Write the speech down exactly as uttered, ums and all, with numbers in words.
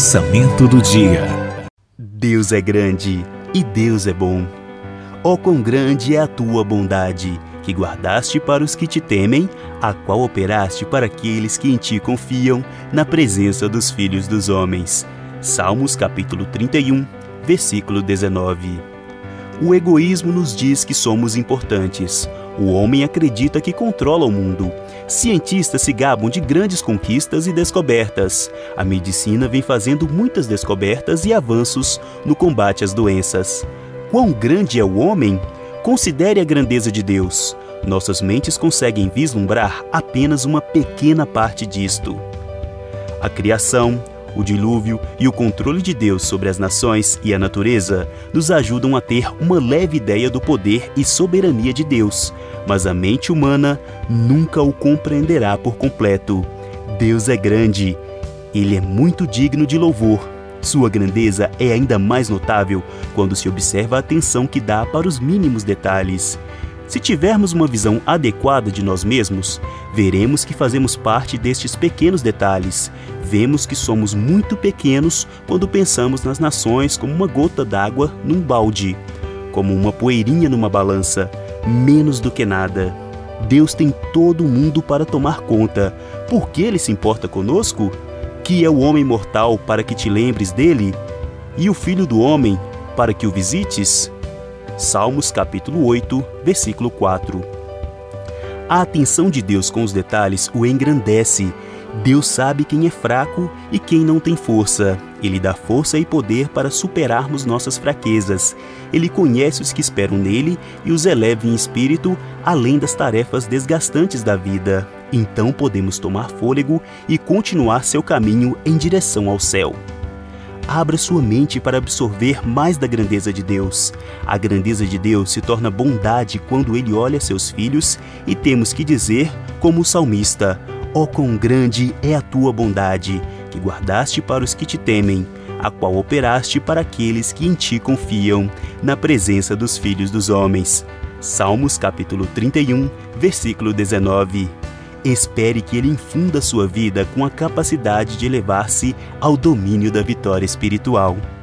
Pensamento do dia. Deus é grande e Deus é bom. Ó quão grande é a tua bondade, que guardaste para os que te temem, a qual operaste para aqueles que em ti confiam, na presença dos filhos dos homens. Salmos capítulo trinta e um, versículo dezenove. O egoísmo nos diz que somos importantes. O homem acredita que controla o mundo. Cientistas se gabam de grandes conquistas e descobertas. A medicina vem fazendo muitas descobertas e avanços no combate às doenças. Quão grande é o homem? Considere a grandeza de Deus. Nossas mentes conseguem vislumbrar apenas uma pequena parte disto. A criação, o dilúvio e o controle de Deus sobre as nações e a natureza nos ajudam a ter uma leve ideia do poder e soberania de Deus, mas a mente humana nunca o compreenderá por completo. Deus é grande. Ele é muito digno de louvor. Sua grandeza é ainda mais notável quando se observa a atenção que dá para os mínimos detalhes. Se tivermos uma visão adequada de nós mesmos, veremos que fazemos parte destes pequenos detalhes. Vemos que somos muito pequenos quando pensamos nas nações como uma gota d'água num balde, como uma poeirinha numa balança, menos do que nada. Deus tem todo o mundo para tomar conta. Por que Ele se importa conosco? Que é o homem mortal para que te lembres dele? E o filho do homem para que o visites? Salmos capítulo oito, versículo quatro. A atenção de Deus com os detalhes o engrandece. Deus sabe quem é fraco e quem não tem força. Ele dá força e poder para superarmos nossas fraquezas. Ele conhece os que esperam nele e os eleva em espírito, além das tarefas desgastantes da vida. Então podemos tomar fôlego e continuar seu caminho em direção ao céu. Abra sua mente para absorver mais da grandeza de Deus. A grandeza de Deus se torna bondade quando Ele olha seus filhos e temos que dizer, como o salmista: ó quão grande é a tua bondade, que guardaste para os que te temem, a qual operaste para aqueles que em ti confiam, na presença dos filhos dos homens. Salmos capítulo trinta e um, versículo dezenove. Espere que Ele infunda sua vida com a capacidade de elevar-se ao domínio da vitória espiritual.